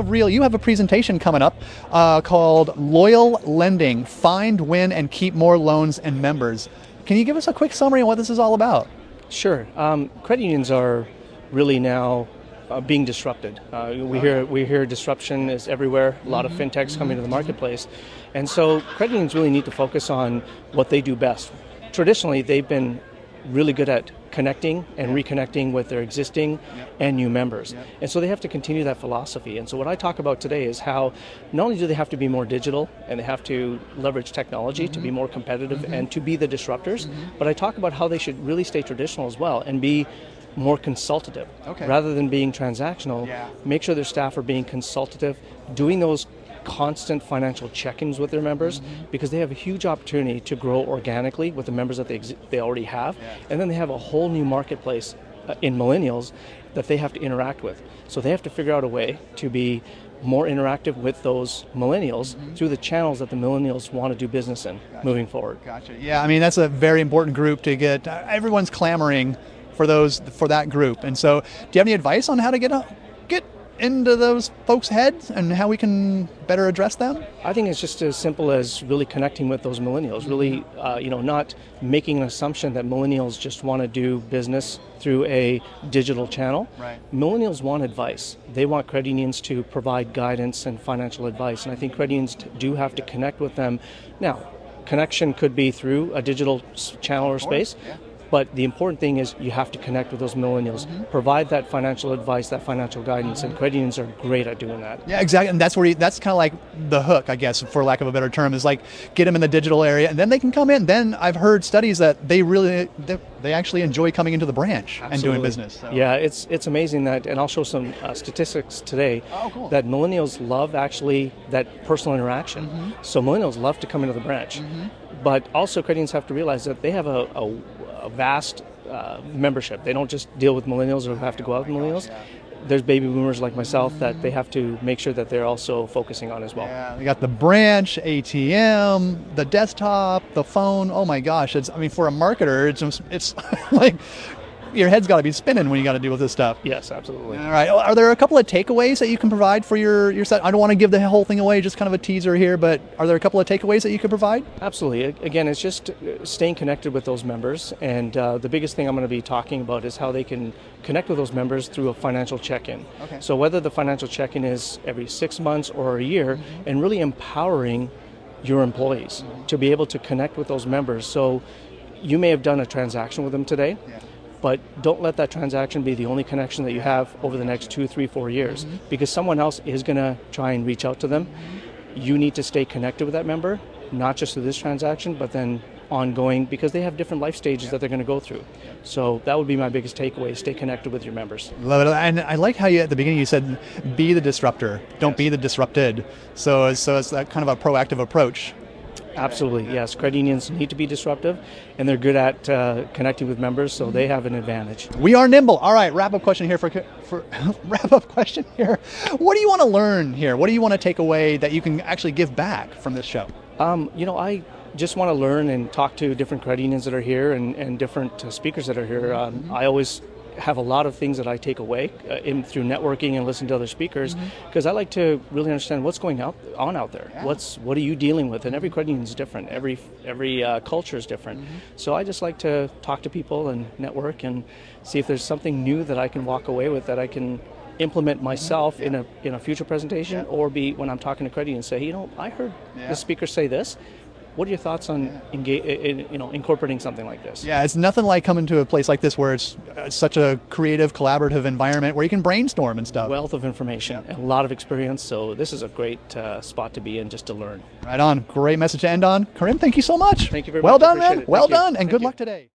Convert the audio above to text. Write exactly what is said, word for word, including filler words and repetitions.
of real, you have a presentation coming up uh, called Loyal Lending, Find, Win, and Keep More Loans and Members. Can you give us a quick summary on what this is all about? Sure. Um, credit unions are really now uh, being disrupted. Uh, we hear we hear disruption is everywhere. A lot of fintechs coming to the marketplace, and so credit unions really need to focus on what they do best. Traditionally, they've been really good at connecting and reconnecting with their existing yep. and new members. Yep. And so they have to continue that philosophy. And so what I talk about today is how not only do they have to be more digital and they have to leverage technology mm-hmm. to be more competitive mm-hmm. and to be the disruptors, mm-hmm. but I talk about how they should really stay traditional as well and be more consultative. Okay. Rather than being transactional, yeah. make sure their staff are being consultative, doing those constant financial check-ins with their members mm-hmm. because they have a huge opportunity to grow organically with the members that they exi- they already have, yeah. and then they have a whole new marketplace uh, in millennials that they have to interact with. So they have to figure out a way to be more interactive with those millennials mm-hmm. through the channels that the millennials want to do business in gotcha. moving forward. Gotcha. Yeah, I mean that's a very important group to get. Uh, everyone's clamoring for those for that group, and so do you have any advice on how to get a, get into those folks' heads and how we can better address them? I think it's just as simple as really connecting with those millennials, really uh, you know, not making an assumption that millennials just want to do business through a digital channel. Right. Millennials want advice. They want credit unions to provide guidance and financial advice, and I think credit unions do have to connect with them. Now, connection could be through a digital channel or space, yeah. But the important thing is you have to connect with those millennials, mm-hmm. provide that financial advice, that financial guidance, and credit unions are great at doing that. Yeah, exactly, and that's where you, that's kind of like the hook, I guess, for lack of a better term, is like get them in the digital area, and then they can come in. Then I've heard studies that they really, they, they actually enjoy coming into the branch Absolutely. and doing business. So. Yeah, it's it's amazing that, and I'll show some uh, statistics today, oh, cool. that millennials love actually that personal interaction. Mm-hmm. So millennials love to come into the branch, mm-hmm. but also credit unions have to realize that they have a, a a vast uh, membership. They don't just deal with millennials or have to go out with millennials. There's baby boomers like myself that they have to make sure that they're also focusing on as well. Yeah, we got the branch, A T M, the desktop, the phone. Oh my gosh! It's I mean, for a marketer, it's just, it's like your head's got to be spinning when you got to deal with this stuff. Yes, absolutely. All right. Are there a couple of takeaways that you can provide for your your set? I don't want to give the whole thing away, just kind of a teaser here, but are there a couple of takeaways that you could provide? Absolutely. Again, it's just staying connected with those members, and uh, the biggest thing I'm going to be talking about is how they can connect with those members through a financial check-in. Okay. So whether the financial check-in is every six months or a year, mm-hmm. and really empowering your employees mm-hmm. to be able to connect with those members. So you may have done a transaction with them today. Yeah. But don't let that transaction be the only connection that you have over the next two, three, four years, mm-hmm. because someone else is going to try and reach out to them. Mm-hmm. You need to stay connected with that member, not just through this transaction, but then ongoing, because they have different life stages yep. that they're going to go through. Yep. So that would be my biggest takeaway: stay connected with your members. Love it, and I like how you at the beginning you said, "Be the disruptor, don't yes. be the disrupted." So, so it's that kind of a proactive approach. Absolutely, yes. Credit unions need to be disruptive, and they're good at uh, connecting with members, so they have an advantage. We are nimble. All right, wrap-up question here for for wrap-up question here. What do you want to learn here? What do you want to take away that you can actually give back from this show? Um, you know, I just want to learn and talk to different credit unions that are here and, and different uh, speakers that are here. Um, mm-hmm. I always have a lot of things that I take away uh, in, through networking and listening to other speakers, because mm-hmm. I like to really understand what's going out, on out there. Yeah. What's what are you dealing with? And every credit union is different. Every every uh, culture is different. Mm-hmm. So I just like to talk to people and network and see if there's something new that I can walk away with that I can implement myself yeah. in a in a future presentation, yeah. or be when I'm talking to credit union and say, you know, I heard yeah. the speaker say this. What are your thoughts on yeah. engage, in, you know, incorporating something like this? Yeah, it's nothing like coming to a place like this where it's uh, such a creative, collaborative environment where you can brainstorm and stuff. Wealth of information yeah. and a lot of experience, so this is a great uh, spot to be in just to learn. Right on. Great message to end on. Karim, thank you so much. Thank you very well much. Well done, man. It. Well thank done, you. and thank good you. luck today.